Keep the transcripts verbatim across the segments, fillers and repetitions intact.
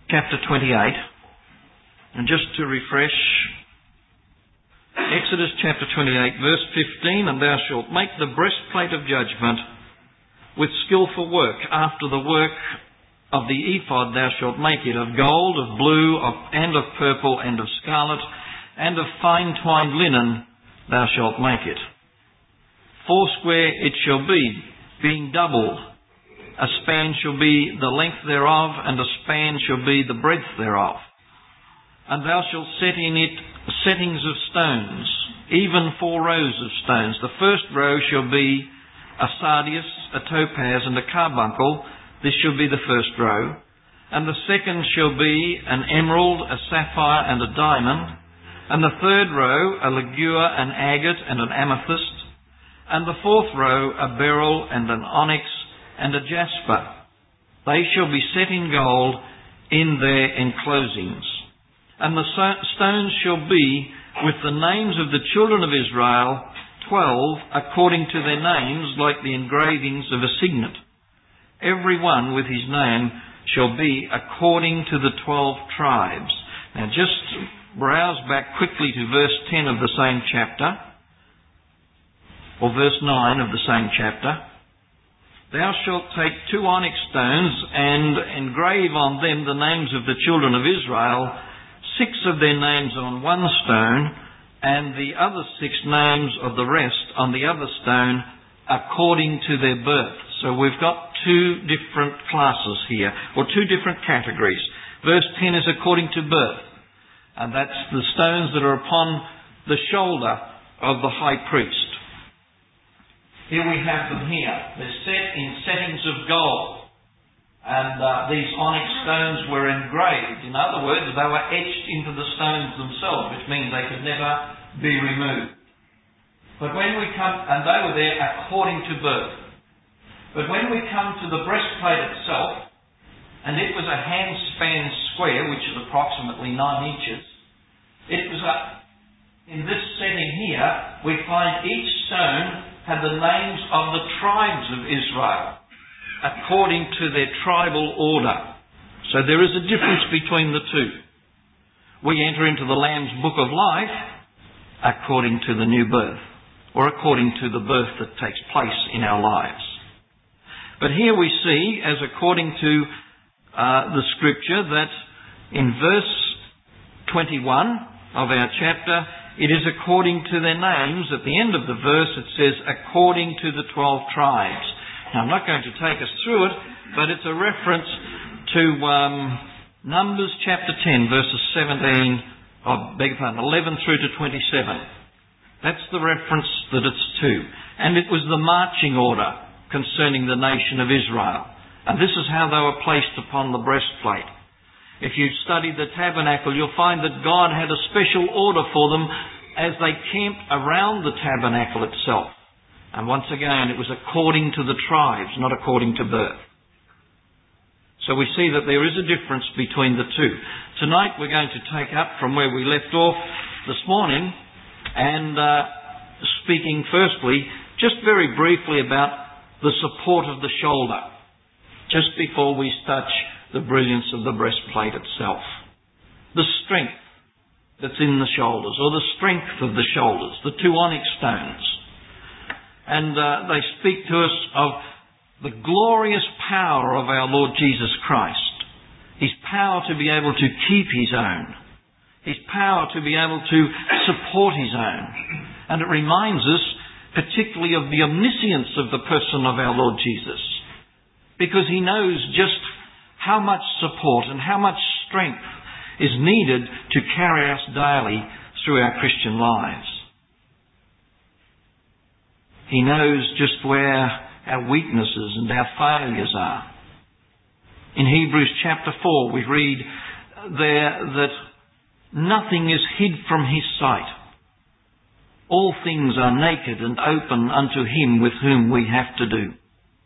chapter twenty-eight. And just to refresh, Exodus chapter twenty-eight, verse fifteen, and thou shalt make the breastplate of judgment with skillful work. After the work of the ephod thou shalt make it of gold, of blue, of, and of purple, and of scarlet, and of fine twined linen thou shalt make it. Foursquare it shall be, being double. A span shall be the length thereof, and a span shall be the breadth thereof. And thou shalt set in it settings of stones, even four rows of stones. The first row shall be a sardius, a topaz, and a carbuncle. This shall be the first row. And the second shall be an emerald, a sapphire, and a diamond. And the third row a ligure, an agate, and an amethyst. And the fourth row a beryl, and an onyx, and a jasper. They shall be set in gold in their enclosings. And the stones shall be with the names of the children of Israel, twelve, according to their names, like the engravings of a signet. Every one with his name shall be according to the twelve tribes. Now just browse back quickly to verse ten of the same chapter, or verse nine of the same chapter. Thou shalt take two onyx stones and engrave on them the names of the children of Israel, six of their names on one stone, and the other six names of the rest on the other stone, according to their birth. So we've got two different classes here, or two different categories. Verse ten is according to birth, and that's the stones that are upon the shoulder of the high priest. Here we have them here. They're set in settings of gold. And uh, these onyx stones were engraved. In other words, they were etched into the stones themselves, which means they could never be removed. But when we come, and they were there according to birth. But when we come to the breastplate itself, and it was a handspan square, which is approximately nine inches, it was a, in this setting here, we find each stone had the names of the tribes of Israel, according to their tribal order. So there is a difference between the two. We enter into the Lamb's Book of Life according to the new birth, or according to the birth that takes place in our lives. But here we see, as according to uh, the scripture, that in verse twenty-one of our chapter, it is according to their names. At the end of the verse it says, according to the twelve tribes. Now I'm not going to take us through it, but it's a reference to um, Numbers chapter ten, verses seventeen, oh, beg your pardon, eleven through to twenty-seven. That's the reference that it's to. And it was the marching order concerning the nation of Israel. And this is how they were placed upon the breastplate. If you study the tabernacle, you'll find that God had a special order for them as they camped around the tabernacle itself. And once again, it was according to the tribes, not according to birth. So we see that there is a difference between the two. Tonight we're going to take up from where we left off this morning, and uh, speaking firstly, just very briefly about the support of the shoulder, just before we touch the brilliance of the breastplate itself. The strength that's in the shoulders, or the strength of the shoulders, the two onyx stones. And uh, they speak to us of the glorious power of our Lord Jesus Christ. His power to be able to keep his own. His power to be able to support his own. And it reminds us particularly of the omniscience of the person of our Lord Jesus. Because he knows just how much support and how much strength is needed to carry us daily through our Christian lives. He knows just where our weaknesses and our failures are. In Hebrews chapter four we read there that nothing is hid from his sight. All things are naked and open unto him with whom we have to do.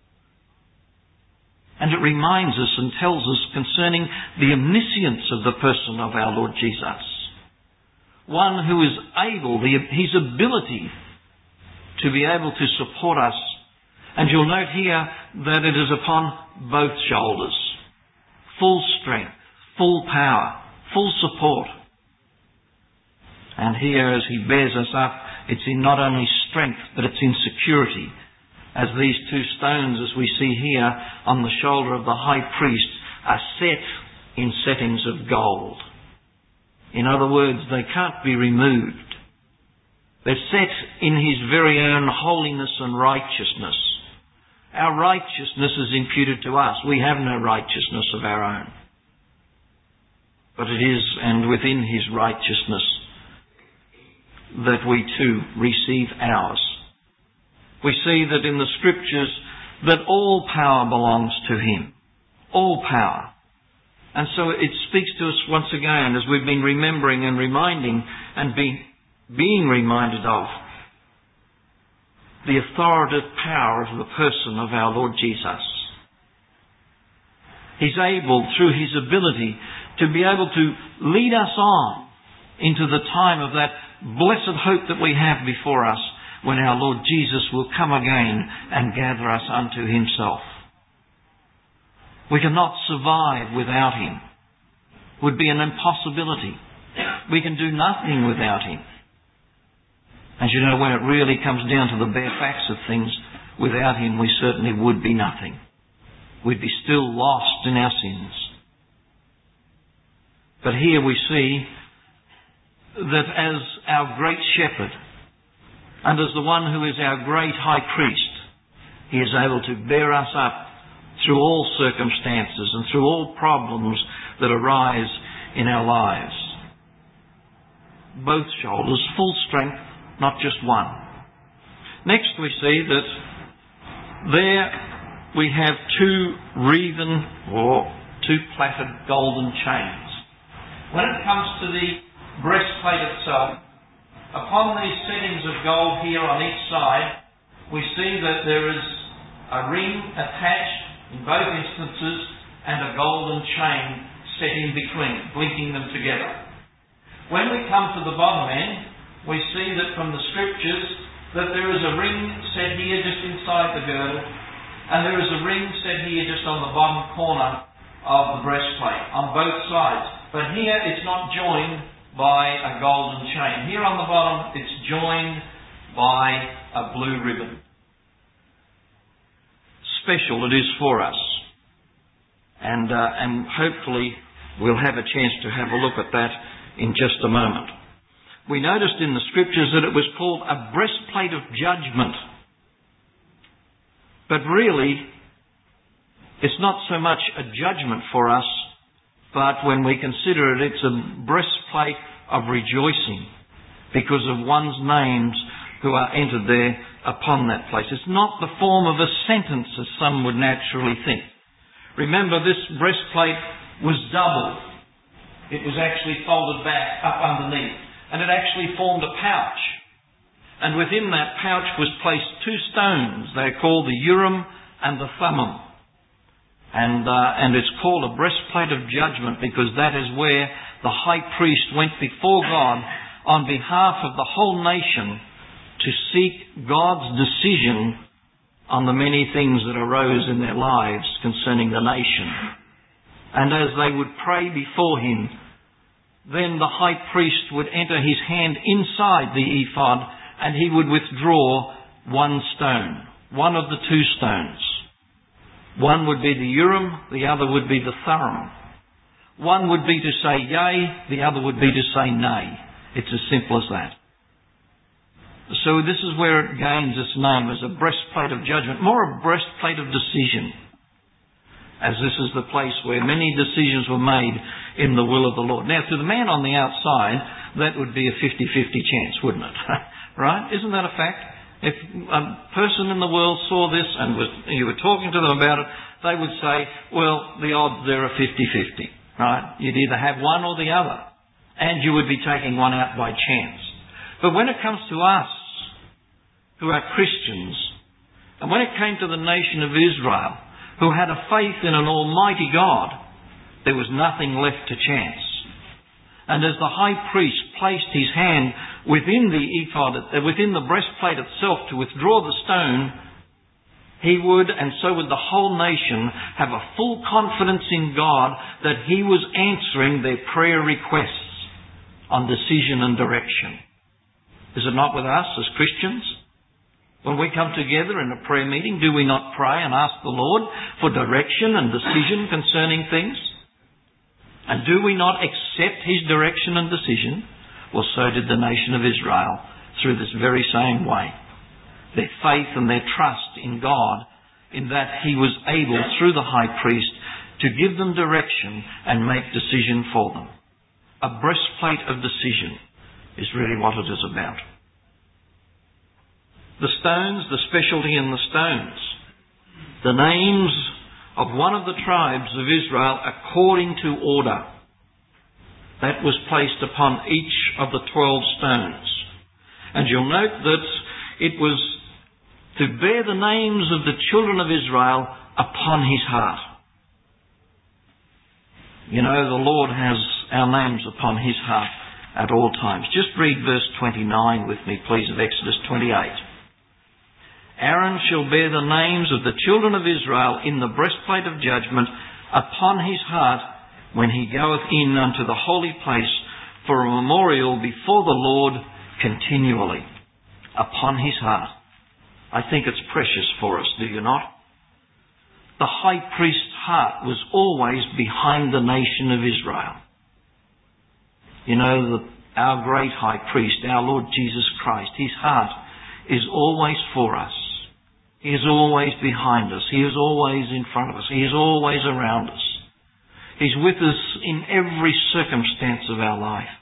And it reminds us and tells us concerning the omniscience of the person of our Lord Jesus. One who is able, the, his ability to be able to support us. And you'll note here that it is upon both shoulders. Full strength, full power, full support. And here, as he bears us up, it's in not only strength, but it's in security. As these two stones, as we see here on the shoulder of the high priest, are set in settings of gold. In other words, they can't be removed. They're set in his very own holiness and righteousness. Our righteousness is imputed to us. We have no righteousness of our own. But it is, and within his righteousness, that we too receive ours. We see that in the Scriptures that all power belongs to him. All power. And so it speaks to us once again, as we've been remembering and reminding and be, being reminded of the authoritative power of the person of our Lord Jesus. He's able, through his ability, to be able to lead us on into the time of that blessed hope that we have before us, when our Lord Jesus will come again and gather us unto himself. We cannot survive without him. It would be an impossibility. We can do nothing without him. As you know, when it really comes down to the bare facts of things, without him we certainly would be nothing. We'd be still lost in our sins. But here we see that as our great shepherd, and as the one who is our great high priest, he is able to bear us up through all circumstances and through all problems that arise in our lives. Both shoulders, full strength, not just one. Next we see that there we have two wreathen or two plaited golden chains. When it comes to the breastplate itself, upon these settings of gold here on each side, we see that there is a ring attached in both instances and a golden chain set in between, linking them together. When we come to the bottom end, we see that from the Scriptures that there is a ring set here just inside the girdle, and there is a ring set here just on the bottom corner of the breastplate, on both sides. But here it's not joined by a golden chain. Here on the bottom it's joined by a blue ribbon. Special it is for us. And, uh, and hopefully we'll have a chance to have a look at that in just a moment. We noticed in the Scriptures that it was called a breastplate of judgment. But really, it's not so much a judgment for us, but when we consider it, it's a breastplate of rejoicing because of one's names who are entered there upon that place. It's not the form of a sentence as some would naturally think. Remember, this breastplate was doubled. It was actually folded back up underneath, and it actually formed a pouch. And within that pouch was placed two stones. They're called the Urim and the Thummim. And, uh, and it's called a breastplate of judgment because that is where the high priest went before God on behalf of the whole nation to seek God's decision on the many things that arose in their lives concerning the nation. And as they would pray before him, then the high priest would enter his hand inside the ephod and he would withdraw one stone, one of the two stones. One would be the Urim, the other would be the Thummim. One would be to say yea, the other would be to say nay. It's as simple as that. So this is where it gains its name as a breastplate of judgment, more a breastplate of decision, as this is the place where many decisions were made in the will of the Lord. Now, to the man on the outside, that would be a fifty-fifty chance, wouldn't it? Right? Isn't that a fact? If a person in the world saw this and was, you were talking to them about it, they would say, well, the odds there are fifty-fifty. Right? You'd either have one or the other, and you would be taking one out by chance. But when it comes to us, who are Christians, and when it came to the nation of Israel, who had a faith in an almighty God, there was nothing left to chance. And as the high priest placed his hand within the ephod, within the breastplate itself to withdraw the stone, he would, and so would the whole nation, have a full confidence in God that he was answering their prayer requests on decision and direction. Is it not with us as Christians? When we come together in a prayer meeting, do we not pray and ask the Lord for direction and decision concerning things? And do we not accept his direction and decision? Well, so did the nation of Israel through this very same way. Their faith and their trust in God, in that he was able, through the high priest, to give them direction and make decision for them. A breastplate of decision is really what it is about. The stones, the specialty in the stones, the names of one of the tribes of Israel according to order. That was placed upon each of the twelve stones. And you'll note that it was to bear the names of the children of Israel upon his heart. You know, the Lord has our names upon his heart at all times. Just read verse twenty-nine with me, please, of Exodus twenty-eight. Aaron shall bear the names of the children of Israel in the breastplate of judgment upon his heart when he goeth in unto the holy place for a memorial before the Lord continually. Upon his heart. I think it's precious for us, do you not? The high priest's heart was always behind the nation of Israel. You know, the, our great high priest, our Lord Jesus Christ, his heart is always for us. He is always behind us. He is always in front of us. He is always around us. He's with us in every circumstance of our life.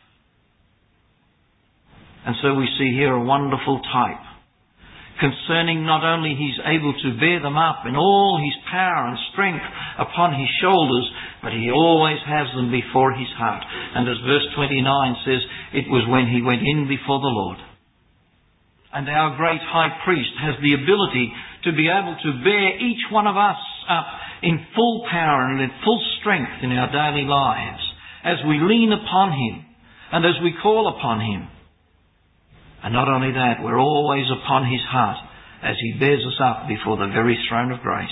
And so we see here a wonderful type concerning not only he's able to bear them up in all his power and strength upon his shoulders, but he always has them before his heart. And as verse twenty-nine says, it was when he went in before the Lord. And our great high priest has the ability to be able to bear each one of us up in full power and in full strength in our daily lives as we lean upon him and as we call upon him. And not only that, we're always upon his heart as he bears us up before the very throne of grace.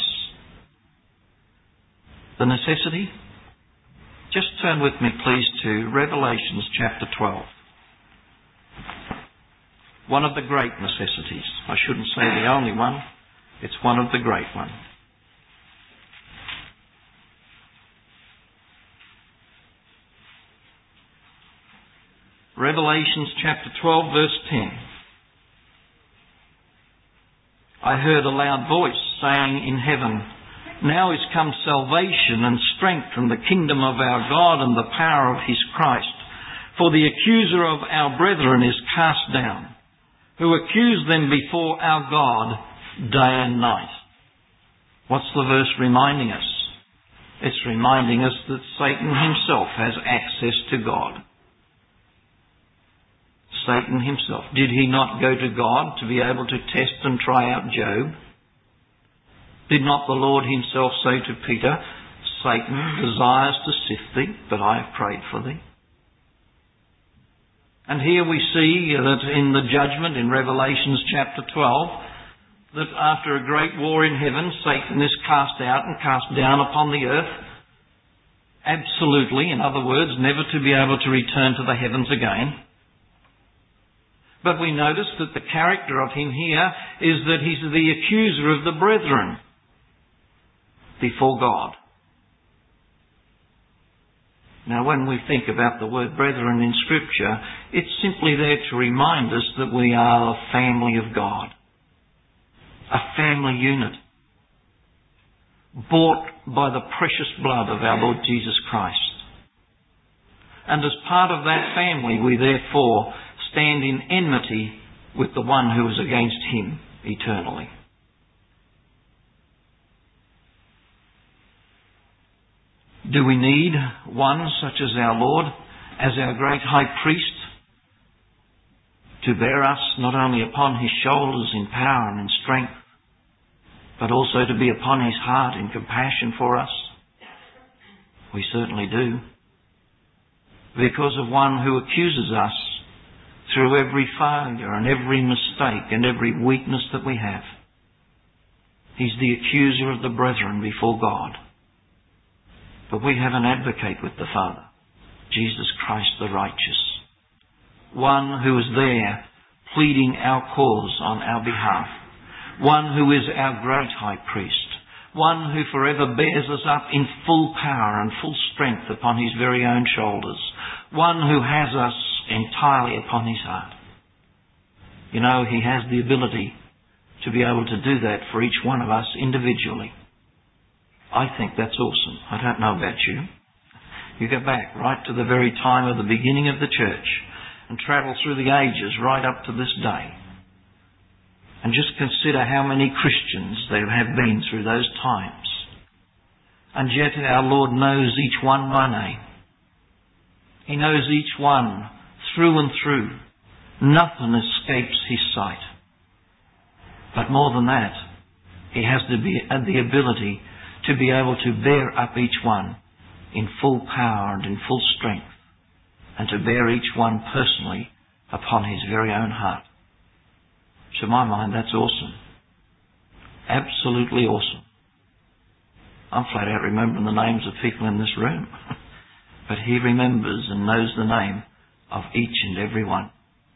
The necessity? Just turn with me, please, to Revelations chapter twelve. One of the great necessities. I shouldn't say the only one. It's one of the great ones. Revelations chapter twelve, verse ten. I heard a loud voice saying in heaven, now is come salvation and strength and the kingdom of our God and the power of his Christ. For the accuser of our brethren is cast down, who accused them before our God day and night. What's the verse reminding us? It's reminding us that Satan himself has access to God. Satan himself. Did he not go to God to be able to test and try out Job? Did not the Lord himself say to Peter, Satan desires to sift thee, but I have prayed for thee? And here we see that in the judgment in Revelations chapter twelve, that after a great war in heaven, Satan is cast out and cast down upon the earth. Absolutely, in other words, never to be able to return to the heavens again. But we notice that the character of him here is that he's the accuser of the brethren before God. Now, when we think about the word brethren in Scripture, it's simply there to remind us that we are a family of God. A family unit. Bought by the precious blood of our Lord Jesus Christ. And as part of that family, we therefore stand in enmity with the one who is against him eternally. Do we need one such as our Lord, as our great high priest, to bear us not only upon his shoulders in power and in strength, but also to be upon his heart in compassion for us? We certainly do. Because of one who accuses us through every failure and every mistake and every weakness that we have. He's the accuser of the brethren before God. But we have an advocate with the Father, Jesus Christ the righteous, one who is there pleading our cause on our behalf, one who is our great high priest, one who forever bears us up in full power and full strength upon his very own shoulders, one who has us entirely upon his heart. You know, he has the ability to be able to do that for each one of us individually. I think that's awesome. I don't know about you. You go back right to the very time of the beginning of the church and travel through the ages right up to this day. And just consider how many Christians there have been through those times. And yet our Lord knows each one by name. He knows each one through and through. Nothing escapes his sight. But more than that, he has the, the ability to be able to bear up each one in full power and in full strength, and to bear each one personally upon his very own heart. To my mind, that's awesome. Absolutely awesome. I'm flat out remembering the names of people in this room. But he remembers and knows the name of each and every one.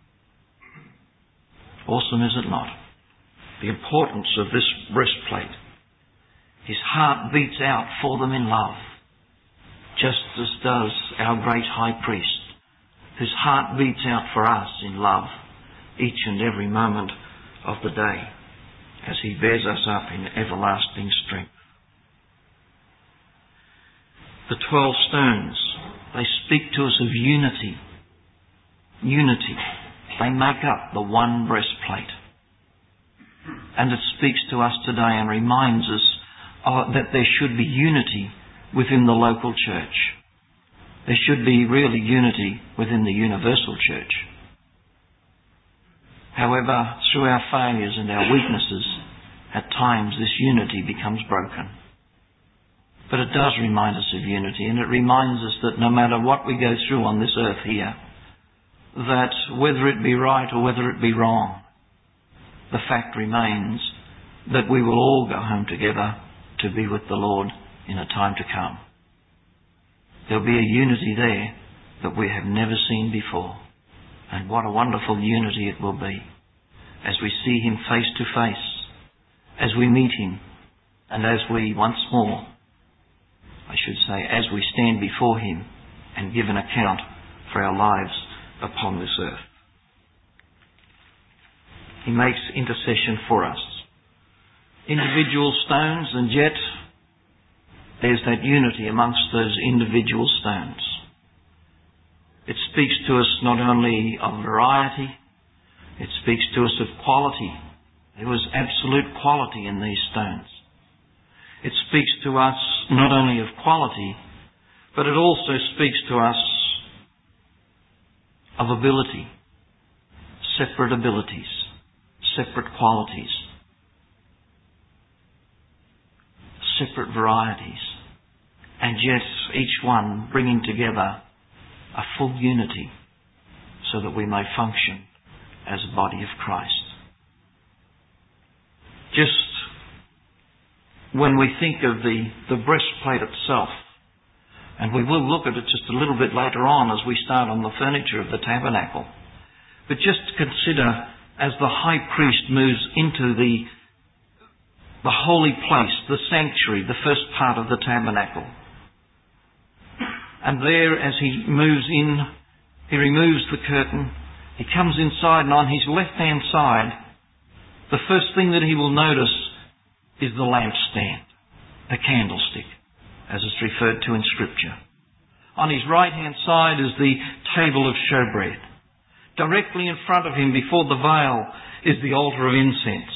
Awesome, is it not? The importance of this breastplate. His heart beats out for them in love, just as does our great high priest, whose heart beats out for us in love each and every moment of the day, as he bears us up in everlasting strength. The twelve stones, they speak to us of unity. Unity. They make up the one breastplate. And it speaks to us today and reminds us uh, that there should be unity within the local church. There should be really unity within the universal church. However, through our failures and our weaknesses, at times this unity becomes broken. But it does remind us of unity, and it reminds us that no matter what we go through on this earth here, that whether it be right or whether it be wrong, the fact remains that we will all go home together to be with the Lord in a time to come. There'll be a unity there that we have never seen before. And what a wonderful unity it will be as we see him face to face, as we meet him, and as we once more, I should say, as we stand before him and give an account for our lives upon this earth. He makes intercession for us. Individual stones, and yet there's that unity amongst those individual stones. It speaks to us not only of variety, it speaks to us of quality. There was absolute quality in these stones. It speaks to us not only of quality, but it also speaks to us of ability, separate abilities, separate qualities, separate varieties, and yet each one bringing together a full unity so that we may function as a body of Christ. Just when we think of the, the breastplate itself, and we will look at it just a little bit later on as we start on the furniture of the tabernacle, but just consider as the high priest moves into the, the holy place, the sanctuary, the first part of the tabernacle. And there, as he moves in, he removes the curtain. He comes inside, and on his left-hand side, the first thing that he will notice is the lampstand, the candlestick, as it's referred to in Scripture. On his right-hand side is the table of showbread. Directly in front of him, before the veil, is the altar of incense.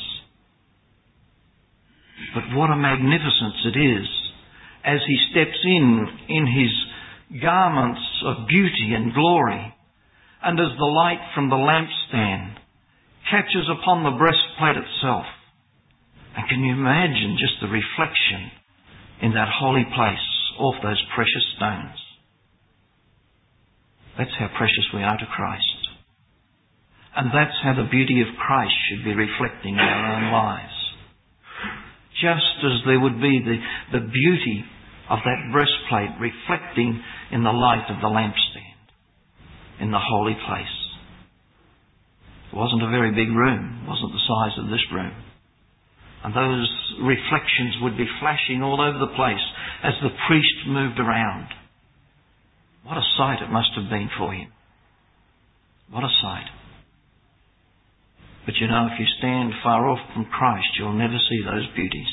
But what a magnificence it is as he steps in, in his garments of beauty and glory, and as the light from the lampstand catches upon the breastplate itself. And can you imagine just the reflection in that holy place of those precious stones? That's how precious we are to Christ. And that's how the beauty of Christ should be reflecting in our own lives. just as there would be the, the beauty of that breastplate reflecting in the light of the lampstand in the holy place. It wasn't a very big room. It wasn't the size of this room. And those reflections would be flashing all over the place as the priest moved around. What a sight it must have been for him. What a sight. But you know, if you stand far off from Christ, you'll never see those beauties.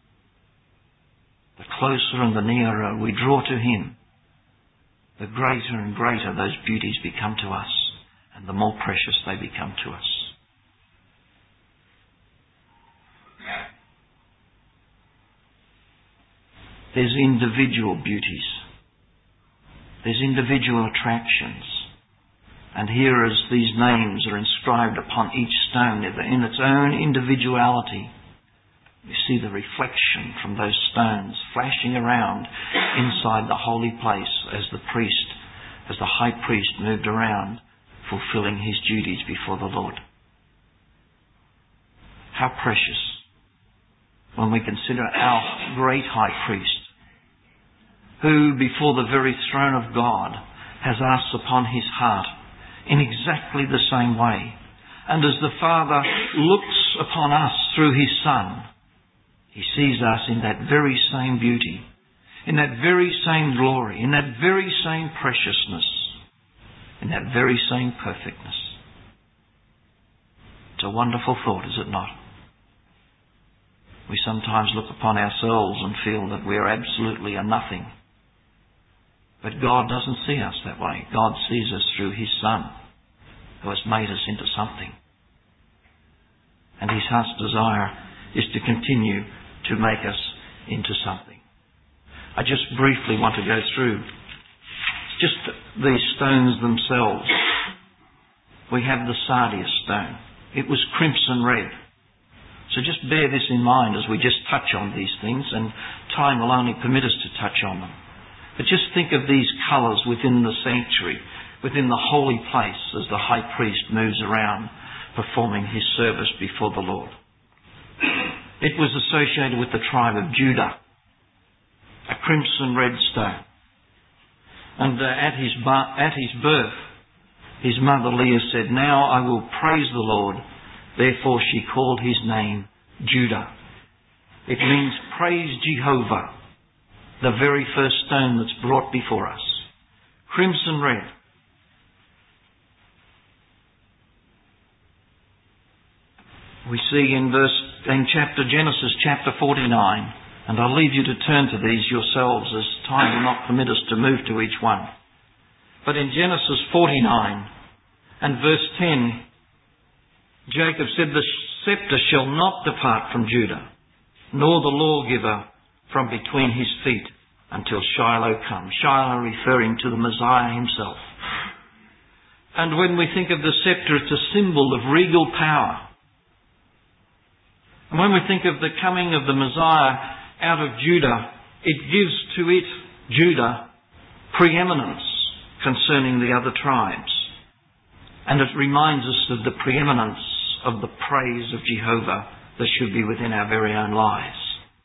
The closer and the nearer we draw to Him, the greater and greater those beauties become to us, and the more precious they become to us. There's individual beauties. There's individual attractions. And here, as these names are inscribed upon each stone in its own individuality, you see the reflection from those stones flashing around inside the holy place as the priest, as the high priest moved around, fulfilling his duties before the Lord. How precious when we consider our great high priest, who before the very throne of God has asked upon his heart in exactly the same way. And as the Father looks upon us through his Son, he sees us in that very same beauty, in that very same glory, in that very same preciousness, in that very same perfectness. It's a wonderful thought, is it not? We sometimes look upon ourselves and feel that we are absolutely a nothing. But God doesn't see us that way. God sees us through his Son, who has made us into something. And his heart's desire is to continue to make us into something. I just briefly want to go through just these stones themselves. We have the sardius stone. It was crimson red. So just bear this in mind as we just touch on these things, and time will only permit us to touch on them. But just think of these colours within the sanctuary, within the holy place, as the high priest moves around performing his service before the Lord. It was associated with the tribe of Judah, a crimson red stone. And uh, at his bar- at his birth, his mother Leah said, "Now I will praise the Lord." Therefore she called his name Judah. It means praise Jehovah. The very first stone that's brought before us. Crimson red. We see in verse, in chapter Genesis chapter forty-nine, and I'll leave you to turn to these yourselves as time will not permit us to move to each one. But in Genesis forty-nine and verse ten, Jacob said, "The scepter shall not depart from Judah, nor the lawgiver from between his feet, until Shiloh comes." Shiloh referring to the Messiah himself. And when we think of the scepter, it's a symbol of regal power. And when we think of the coming of the Messiah out of Judah, it gives to it, Judah, preeminence concerning the other tribes. And it reminds us of the preeminence of the praise of Jehovah that should be within our very own lives.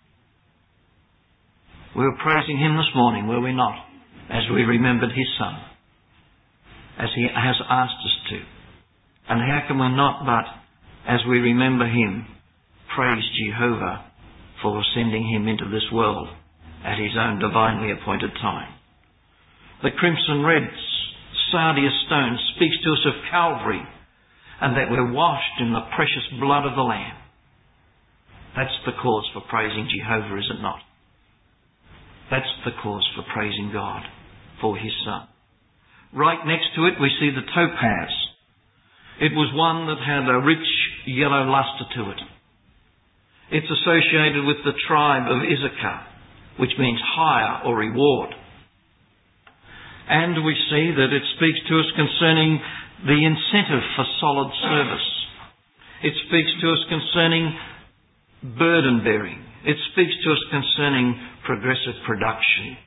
We were praising him this morning, were we not? As we remembered his Son, as he has asked us to. And how can we not but, as we remember him, praise Jehovah for sending him into this world at his own divinely appointed time. The crimson red sardius stone speaks to us of Calvary, and that we're washed in the precious blood of the Lamb. That's the cause for praising Jehovah, is it not? That's the cause for praising God for his Son. Right next to it we see the topaz. It was one that had a rich yellow lustre to it. It's associated with the tribe of Issachar, which means hire or reward. And we see that it speaks to us concerning the incentive for solid service. It speaks to us concerning burden bearing. It speaks to us concerning progressive production.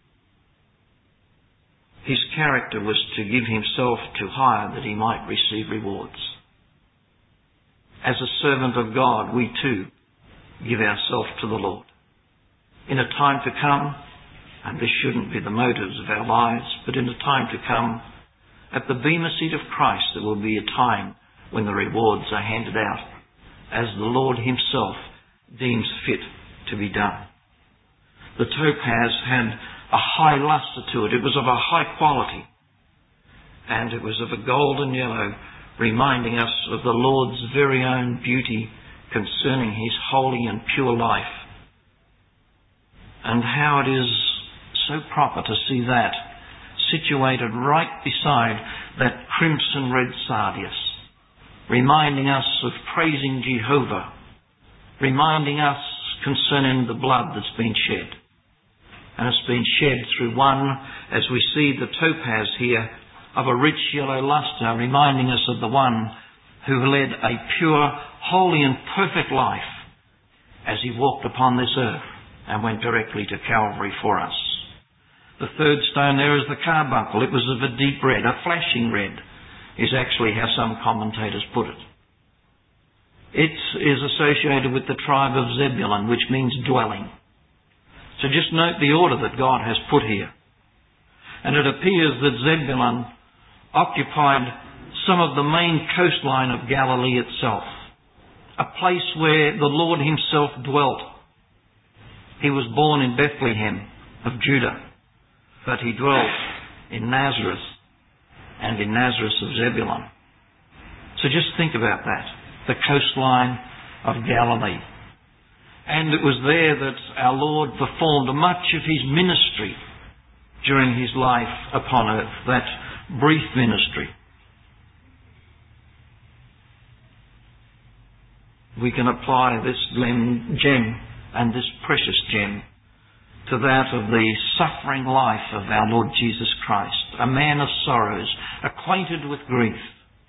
His character was to give himself to hire that he might receive rewards. As a servant of God, we too give ourselves to the Lord. In a time to come, and this shouldn't be the motives of our lives, but in a time to come, at the bema seat of Christ, there will be a time when the rewards are handed out, as the Lord himself deems fit to be done. The topaz had a high lustre to it. It was of a high quality, and it was of a golden yellow, reminding us of the Lord's very own beauty concerning his holy and pure life. And how it is so proper to see that situated right beside that crimson red sardius, reminding us of praising Jehovah, reminding us concerning the blood that's been shed. And it's been shed through one, as we see the topaz here, of a rich yellow lustre, reminding us of the one who led a pure, holy and perfect life as he walked upon this earth and went directly to Calvary for us. The third stone there is the carbuncle. It was of a deep red, a flashing red, is actually how some commentators put it. It is associated with the tribe of Zebulun, which means dwelling. So just note the order that God has put here. And it appears that Zebulun occupied some of the main coastline of Galilee itself, a place where the Lord himself dwelt. He was born in Bethlehem of Judah, but he dwelt in Nazareth, and in Nazareth of Zebulun. So just think about that, the coastline of Galilee. And it was there that our Lord performed much of his ministry during his life upon earth, that brief ministry. We can apply this gem and this precious gem to that of the suffering life of our Lord Jesus Christ, a man of sorrows, acquainted with grief.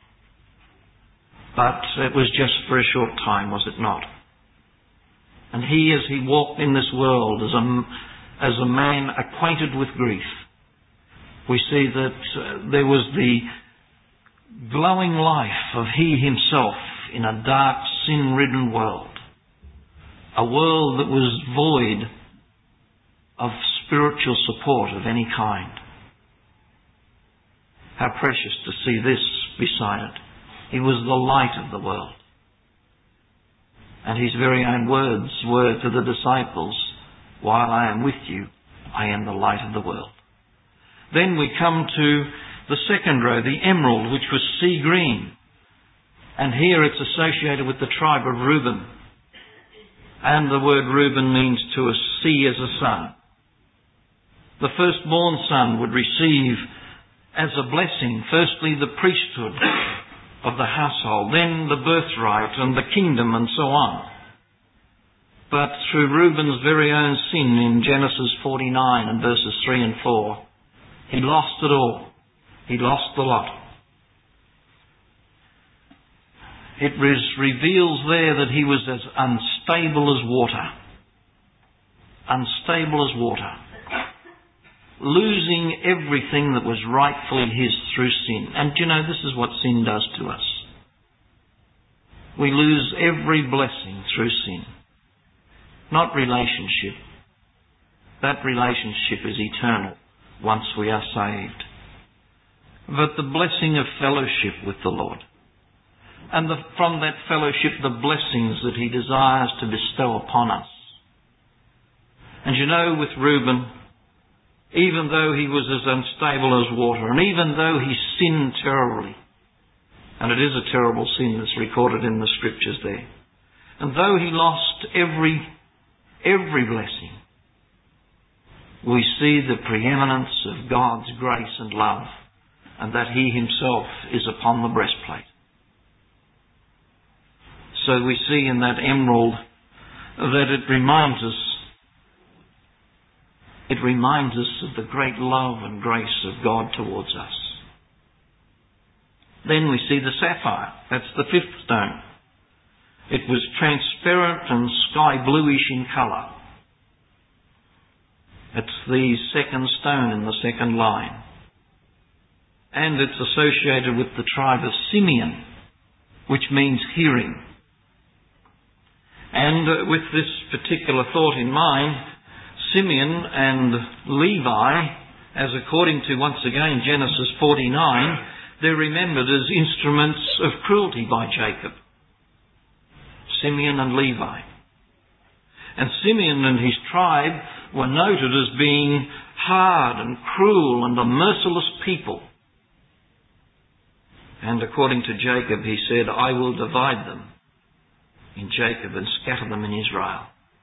But it was just for a short time, was it not? And he, as he walked in this world as a, as a man acquainted with grief, we see that uh, there was the glowing life of he himself in a dark, sin-ridden world. A world that was void of spiritual support of any kind. How precious to see this beside it. He was the light of the world. And his very own words were to the disciples, "While I am with you, I am the light of the world." Then we come to the second row, the emerald, which was sea green. And here it's associated with the tribe of Reuben. And the word Reuben means to see as a son. The firstborn son would receive as a blessing, firstly the priesthood of the household, then the birthright and the kingdom and so on. But through Reuben's very own sin in Genesis forty-nine and verses three and four, he lost it all. He lost the lot. It reveals there that he was as unstable as water. Unstable as water. Losing everything that was rightfully his through sin. And you know, this is what sin does to us. We lose every blessing through sin. Not relationship. That relationship is eternal once we are saved. But the blessing of fellowship with the Lord. And the, from that fellowship, the blessings that he desires to bestow upon us. And you know, with Reuben, even though he was as unstable as water, and even though he sinned terribly, and it is a terrible sin that's recorded in the scriptures there, and though he lost every, every blessing, we see the preeminence of God's grace and love, and that he himself is upon the breastplate. So we see in that emerald that it reminds us, it reminds us of the great love and grace of God towards us. Then we see the sapphire. That's the fifth stone. It was transparent and sky bluish in colour. It's the second stone in the second line. And it's associated with the tribe of Simeon, which means hearing. And uh, with this particular thought in mind, Simeon and Levi, as according to, once again, Genesis forty-nine, they're remembered as instruments of cruelty by Jacob. Simeon and Levi. And Simeon and his tribe were noted as being hard and cruel and a merciless people. And according to Jacob, he said, I will divide them in Jacob and scatter them in Israel.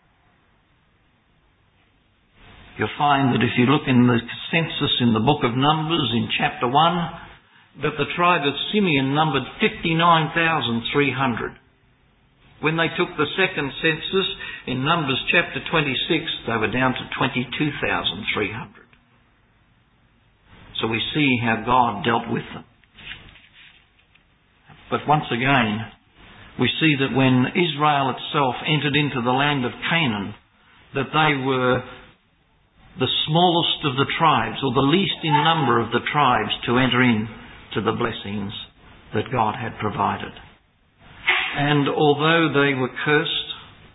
You'll find that if you look in the census in the book of Numbers in chapter one, that the tribe of Simeon numbered fifty-nine thousand three hundred. When they took the second census in Numbers chapter twenty-six, they were down to twenty-two thousand three hundred. So we see how God dealt with them. But once again, we see that when Israel itself entered into the land of Canaan, that they were the smallest of the tribes, or the least in number of the tribes, to enter in to the blessings that God had provided. And although they were cursed,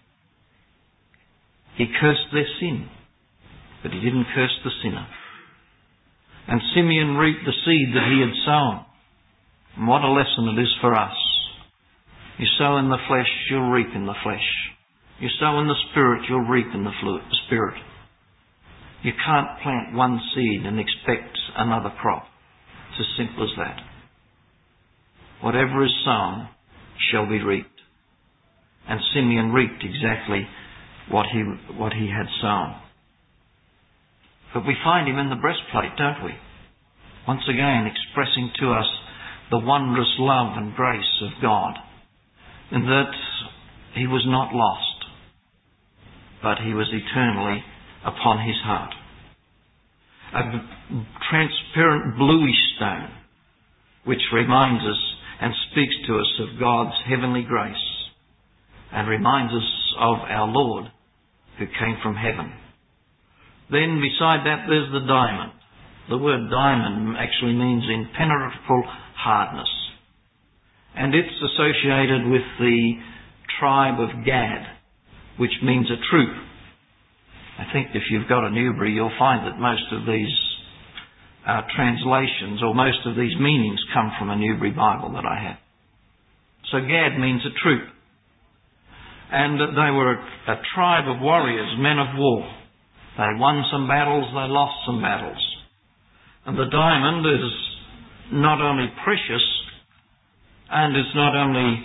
he cursed their sin, but he didn't curse the sinner. And Simeon reaped the seed that he had sown. And what a lesson it is for us. You sow in the flesh, you'll reap in the flesh. You sow in the spirit, you'll reap in the spirit. You can't plant one seed and expect another crop. It's as simple as that. Whatever is sown shall be reaped. And Simeon reaped exactly what he what he had sown. But we find him in the breastplate, don't we? Once again expressing to us the wondrous love and grace of God, and that he was not lost, but he was eternally upon his heart. A transparent bluish stone, which reminds us and speaks to us of God's heavenly grace, and reminds us of our Lord who came from heaven. Then beside that there's the diamond. The word diamond actually means impenetrable hardness. And it's associated with the tribe of Gad, which means a troop. I think if you've got a Newbury, you'll find that most of these uh, translations, or most of these meanings, come from a Newbury Bible that I have. So Gad means a troop. And they were a, a tribe of warriors, men of war. They won some battles, they lost some battles. And the diamond is not only precious, and it's not only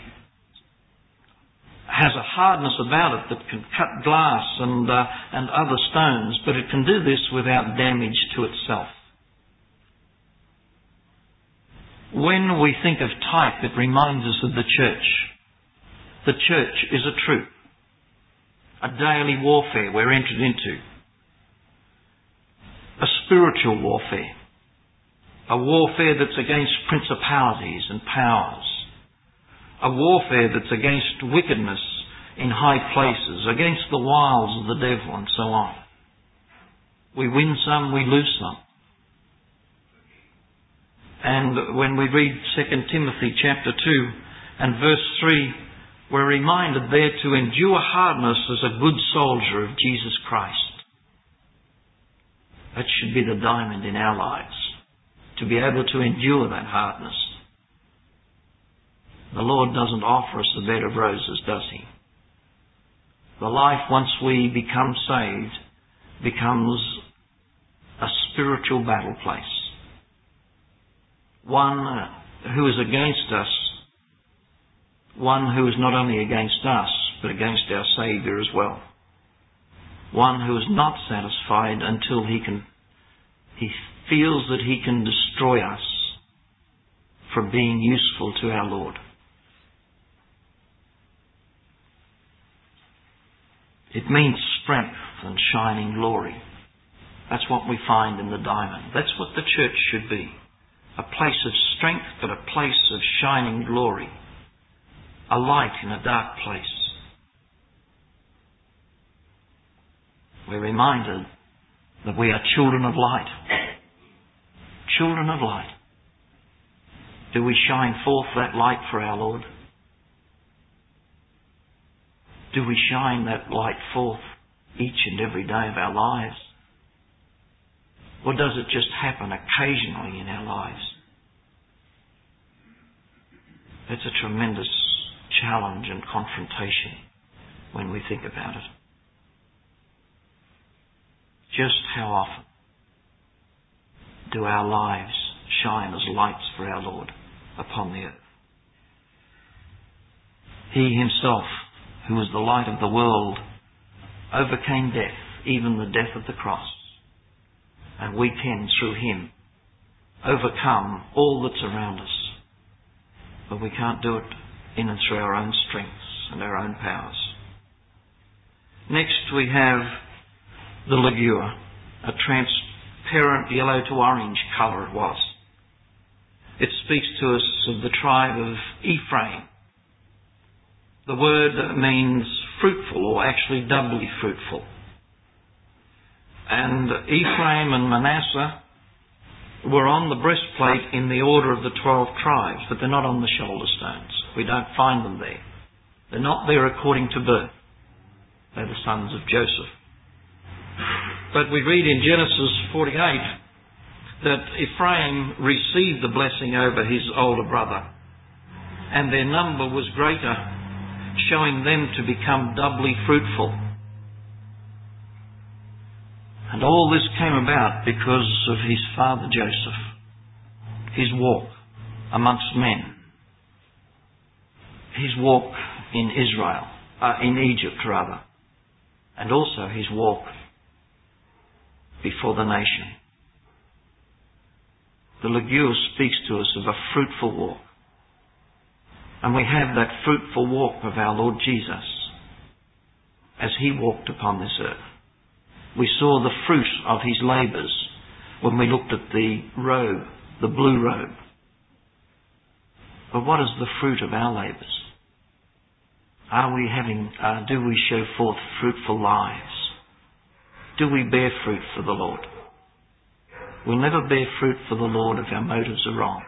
has a hardness about it that can cut glass and uh, and other stones, but it can do this without damage to itself. When we think of type, it reminds us of the church. The church is a troop, a daily warfare we're entered into, a spiritual warfare, a warfare that's against principalities and powers, a warfare that's against wickedness in high places, against the wiles of the devil and so on. We win some, we lose some. And when we read Second Timothy chapter two and verse three, we're reminded there to endure hardness as a good soldier of Jesus Christ. That should be the diamond in our lives, to be able to endure that hardness. The Lord doesn't offer us a bed of roses, does He? The life, once we become saved, becomes a spiritual battle place. One who is against us, one who is not only against us, but against our Saviour as well. One who is not satisfied until he can, he feels that he can destroy us from being useful to our Lord. It means strength and shining glory. That's what we find in the diamond. That's what the church should be. A place of strength, but a place of shining glory. A light in a dark place. We're reminded that we are children of light. Children of light. Do we shine forth that light for our Lord? Do we shine that light forth each and every day of our lives? Or does it just happen occasionally in our lives? It's a tremendous challenge and confrontation when we think about it. Just how often do our lives shine as lights for our Lord upon the earth? He himself, who was the light of the world, overcame death, even the death of the cross. And we can, through him, overcome all that's around us. But we can't do it in and through our own strengths and our own powers. Next we have the ligure, a transparent yellow to orange colour it was. It speaks to us of the tribe of Ephraim. The word means fruitful, or actually doubly fruitful. And Ephraim and Manasseh were on the breastplate in the order of the twelve tribes, but they're not on the shoulder stones. We don't find them there. They're not there according to birth. They're the sons of Joseph. But we read in Genesis forty-eight that Ephraim received the blessing over his older brother, and their number was greater, showing them to become doubly fruitful. And all this came about because of his father Joseph, his walk amongst men, his walk in Israel, uh, in Egypt rather, and also his walk before the nation. The ligure speaks to us of a fruitful walk. And we have that fruitful walk of our Lord Jesus as he walked upon this earth. We saw the fruit of his labours when we looked at the robe, the blue robe. But what is the fruit of our labours? Are we having, uh, do we show forth fruitful lives? Do we bear fruit for the Lord? We'll never bear fruit for the Lord if our motives are wrong.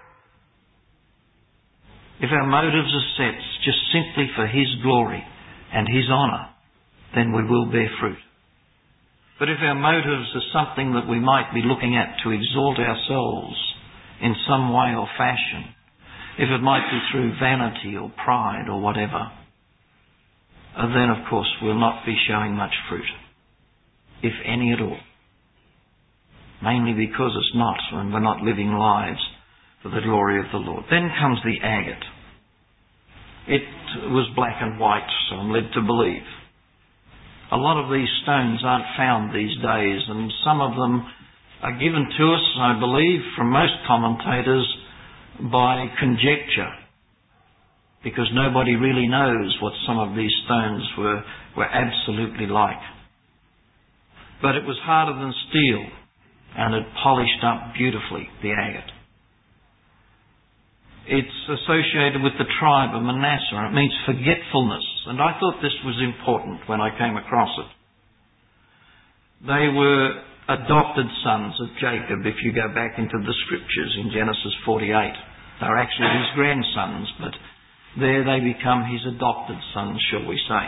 If our motives are set just simply for his glory and his honour, then we will bear fruit. But if our motives are something that we might be looking at to exalt ourselves in some way or fashion, if it might be through vanity or pride or whatever, then of course we'll not be showing much fruit, if any at all. Mainly because it's not, when we're not living lives for the glory of the Lord. Then comes the agate. It was black and white, so I'm led to believe. A lot of these stones aren't found these days, and some of them are given to us, I believe, from most commentators by conjecture, because nobody really knows what some of these stones were, were absolutely like. But it was harder than steel, and it polished up beautifully, the agate. It's associated with the tribe of Manasseh, and it means forgetfulness. And I thought this was important when I came across it. They were adopted sons of Jacob, if you go back into the scriptures in Genesis forty-eight. They're actually his grandsons, but there they become his adopted sons, shall we say.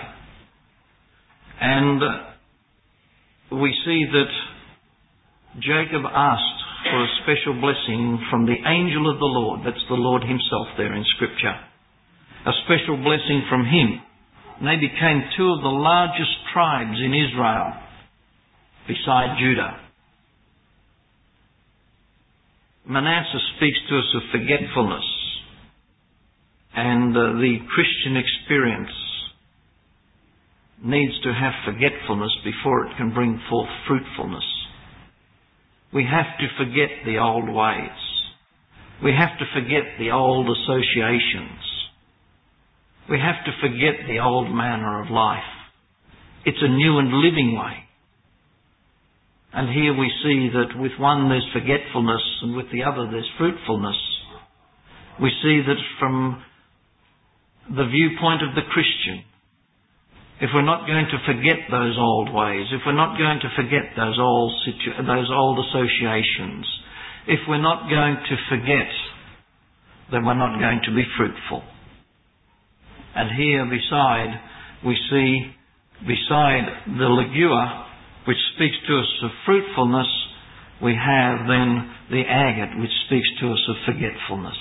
And we see that Jacob asked for a special blessing from the angel of the Lord. That's the Lord himself there in Scripture. A special blessing from him. And they became two of the largest tribes in Israel, beside Judah. Manasseh speaks to us of forgetfulness. And uh, the Christian experience needs to have forgetfulness before it can bring forth fruitfulness. We have to forget the old ways. We have to forget the old associations. We have to forget the old manner of life. It's a new and living way. And here we see that with one there's forgetfulness and with the other there's fruitfulness. We see that from the viewpoint of the Christian, if we're not going to forget those old ways, if we're not going to forget those old situ- those old associations, if we're not going to forget, then we're not going to be fruitful. And here beside we see beside the ligure, which speaks to us of fruitfulness, we have then the agate, which speaks to us of forgetfulness.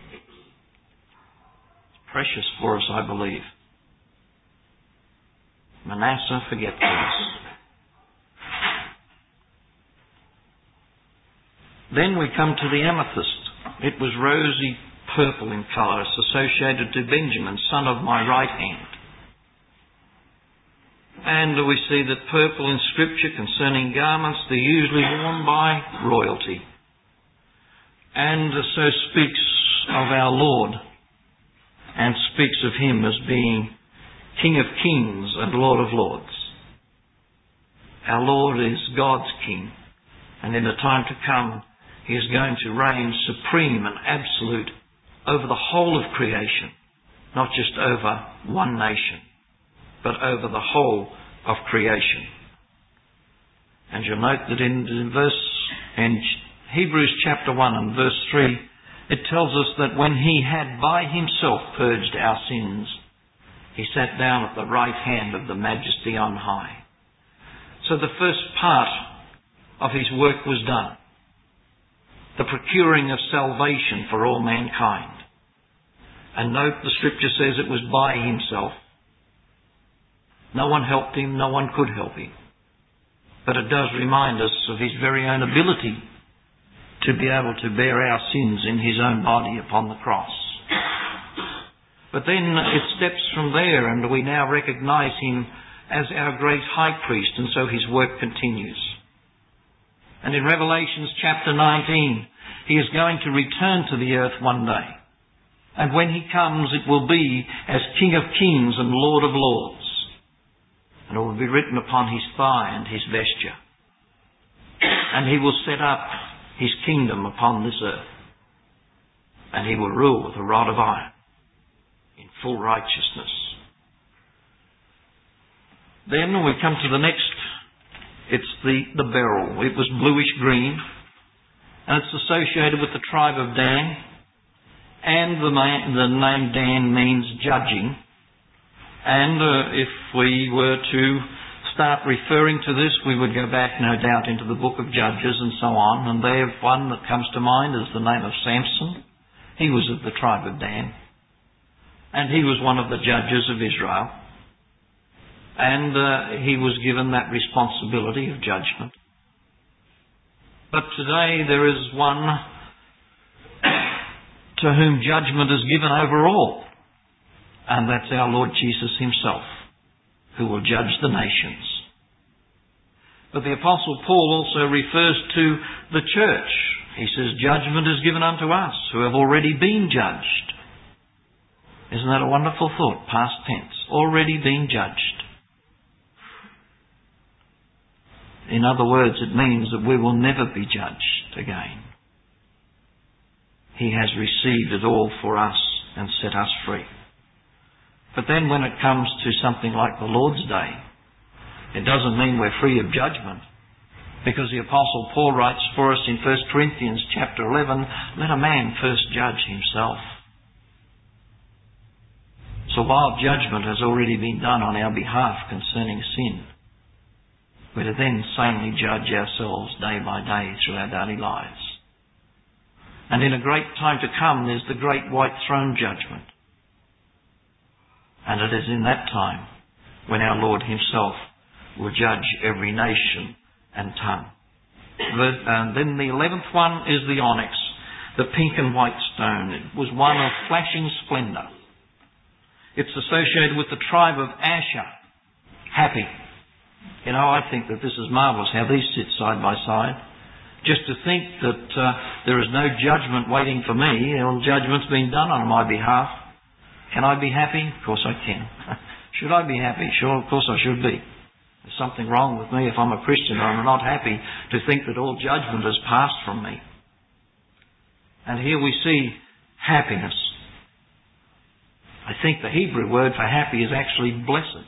It's precious for us, I believe. Manasseh, forgetfulness. Then we come to the amethyst. It was rosy purple in colour, associated to Benjamin, son of my right hand. And we see that purple in Scripture concerning garments, they're usually worn by royalty. And so speaks of our Lord, and speaks of Him as being King of Kings and Lord of Lords. Our Lord is God's King, and in the time to come, He is going to reign supreme and absolute over the whole of creation, not just over one nation, but over the whole of creation. And you'll note that in, in verse in Hebrews chapter one and verse three, it tells us that when He had by Himself purged our sins, He sat down at the right hand of the Majesty on high. So the first part of His work was done, the procuring of salvation for all mankind. And note, the Scripture says it was by Himself. No one helped Him, no one could help Him. But it does remind us of His very own ability to be able to bear our sins in His own body upon the cross. But then it steps from there, and we now recognise Him as our great high priest, and so His work continues. And in Revelations chapter nineteen, He is going to return to the earth one day. And when He comes, it will be as King of Kings and Lord of Lords. And it will be written upon His thigh and His vesture. And He will set up His kingdom upon this earth. And He will rule with a rod of iron in full righteousness. Then we come to the next. It's the, the beryl. It was bluish green. And it's associated with the tribe of Dan. And the, man, the name Dan means judging. And uh, if we were to start referring to this, we would go back, no doubt, into the book of Judges and so on. And there, one that comes to mind is the name of Samson. He was of the tribe of Dan. And he was one of the judges of Israel. And uh, he was given that responsibility of judgment. But today there is one to whom judgment is given over all. And that's our Lord Jesus Himself, who will judge the nations. But the Apostle Paul also refers to the church. He says, judgment is given unto us, who have already been judged. Isn't that a wonderful thought? Past tense. Already been judged. In other words, it means that we will never be judged again. He has received it all for us and set us free. But then when it comes to something like the Lord's Day, it doesn't mean we're free of judgment. Because the Apostle Paul writes for us in First Corinthians chapter eleven, let a man first judge himself. So while judgment has already been done on our behalf concerning sin, we're to then sanely judge ourselves day by day through our daily lives. And in a great time to come, there's the great white throne judgment. And it is in that time when our Lord Himself will judge every nation and tongue. And then the eleventh one is the onyx, the pink and white stone. It was one of flashing splendour. It's associated with the tribe of Asher. Happy. You know, I think that this is marvellous how these sit side by side. Just to think that uh, there is no judgment waiting for me, all judgment's been done on my behalf. Can I be happy? Of course I can. Should I be happy? Sure, of course I should be. There's something wrong with me if I'm a Christian and I'm not happy to think that all judgment has passed from me. And here we see happiness. I think the Hebrew word for happy is actually blessed.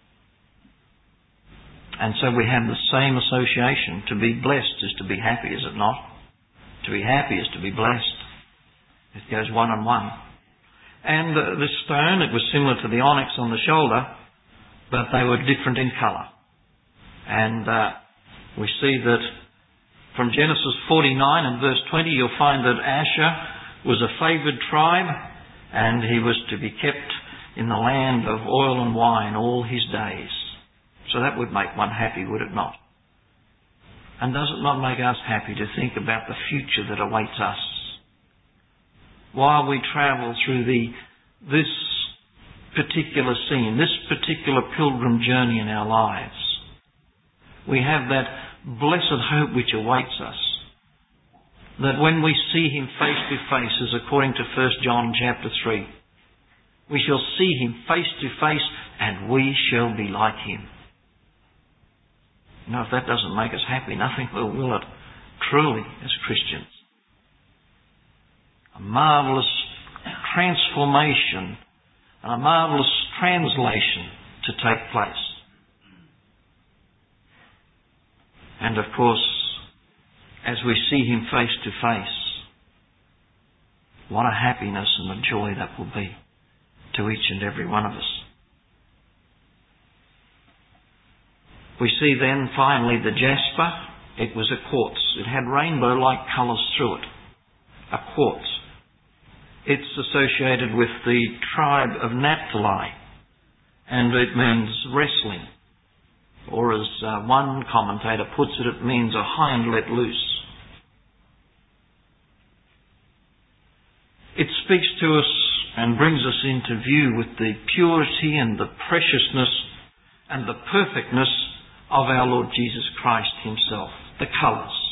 And so we have the same association. To be blessed is to be happy, is it not? To be happy is to be blessed. It goes one on one. And uh, this stone, it was similar to the onyx on the shoulder, but they were different in colour. And uh, we see that from Genesis forty-nine and verse twenty, you'll find that Asher was a favoured tribe, and he was to be kept in the land of oil and wine all his days. So that would make one happy, would it not? And does it not make us happy to think about the future that awaits us? While we travel through the this particular scene, this particular pilgrim journey in our lives, we have that blessed hope which awaits us, that when we see him face to face, as according to First John chapter three, we shall see him face to face and we shall be like him. Now, if that doesn't make us happy, nothing will, will it? Truly, as Christians. A marvellous transformation and a marvellous translation to take place. And of course, as we see him face to face, what a happiness and a joy that will be to each and every one of us. We see then finally the jasper. It was a quartz. It had rainbow-like colours through it. A quartz. It's associated with the tribe of Naphtali, and it means wrestling. Or as uh, one commentator puts it, it means a hind let loose. It speaks to us and brings us into view with the purity and the preciousness and the perfectness of our Lord Jesus Christ himself. The colours.